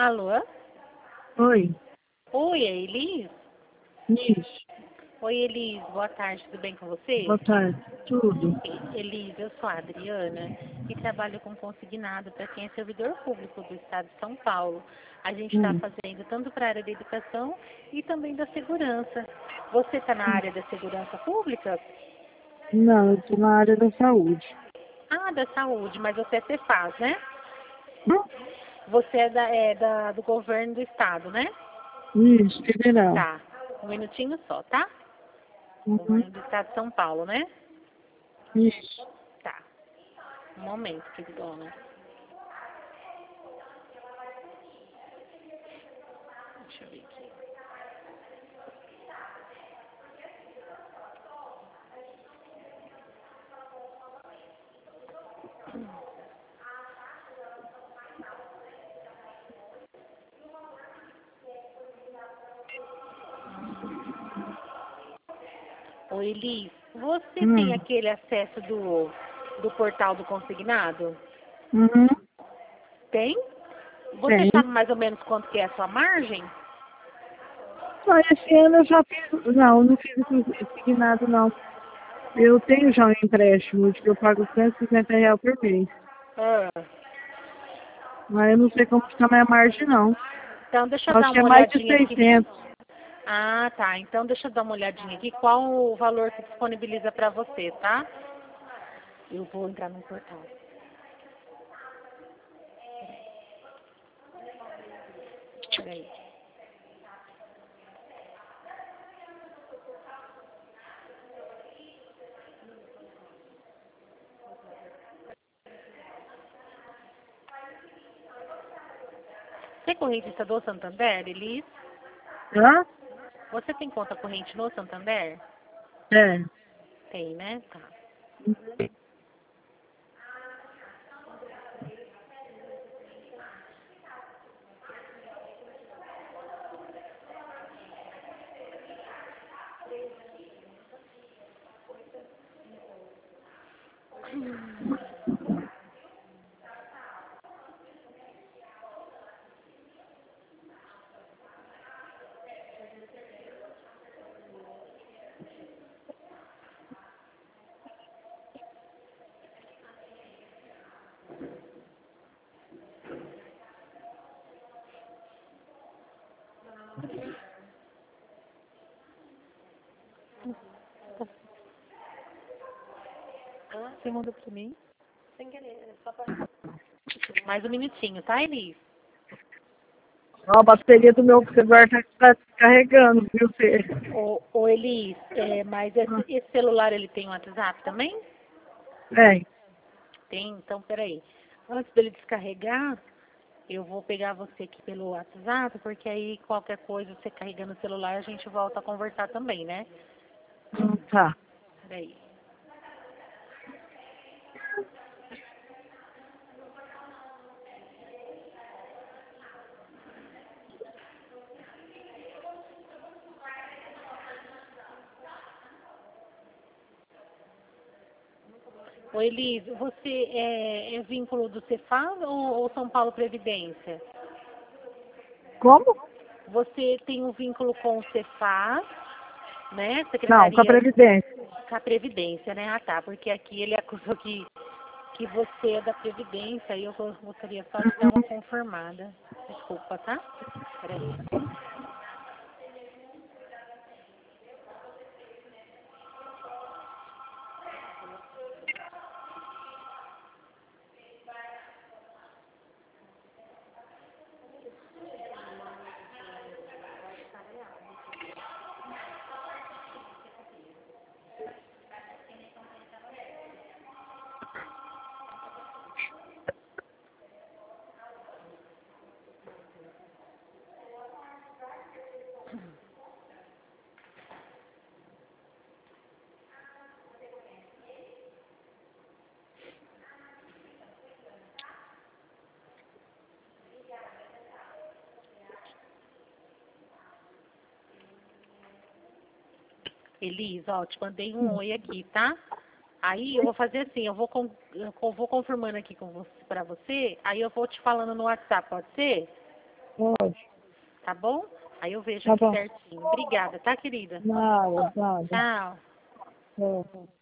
Alô? Oi, Oi, é Elis? Isso. Oi, Elis, boa tarde, tudo bem com você? Boa tarde. Tudo. Elis, eu sou a Adriana e trabalho com consignado para quem é servidor público do Estado de São Paulo. A gente está Hum. fazendo tanto para a área da educação e também da segurança. Você está na área da segurança pública? Não, eu estou na área da saúde. Ah, da saúde, mas você é Cefaz, né? Hum? Você do governo do Estado, né? Isso, federal. Tá, um minutinho só, tá? Uhum. Governo do Estado de São Paulo, né? Isso. Tá, um momento, queridona. Deixa eu ver aqui. Ô, Elis, você tem Hum. aquele acesso do portal do consignado? Uhum. Tem? Você Tem. sabe mais ou menos quanto que é a sua margem? Só esse ano eu já fiz. Não, não fiz consignado, não. Eu tenho já um empréstimo de que eu pago R$ 150 por mês. Ah, Mas eu não sei como está a minha margem, não. então, deixa eu Acho dar que é uma mais de olhadinha aqui. 600. Ah, tá. Então, deixa eu dar uma olhadinha aqui. Qual o valor que disponibiliza para você, tá? Eu vou entrar no portal. Peraí. Você é correntista do Santander, Elis? Hã? Você tem conta corrente no Santander? É. Tem, né? Tá. Você mandou pra mim? Sem querer, só pra... Mais um minutinho, tá, Elis? Ó, a bateria do meu celular tá descarregando, viu, Fê? Ô Elis, mas esse celular ele tem um WhatsApp também? É. Tem, então peraí. Antes dele descarregar, eu vou pegar você aqui pelo WhatsApp, porque aí qualquer coisa, você carregando o celular, a gente volta a conversar também, né? Tá. Peraí. Ô Elis, você é vínculo do Cefaz ou São Paulo Previdência? Como? Você tem um vínculo com o Cefaz, né? Não, com a Secretaria Previdência. com a Previdência, né? Ah, tá, porque aqui ele acusou que você é da Previdência e eu gostaria só de dar uma confirmada. Desculpa, tá? Peraí. Elis, ó, te mandei um oi aqui, tá? Aí eu vou fazer assim, eu vou confirmando aqui com você, pra você, aí eu vou te falando no WhatsApp, pode ser? Pode. Tá bom? Aí eu vejo Tá aqui bom. certinho. Obrigada, tá, querida? Nada, nada. Tchau. É.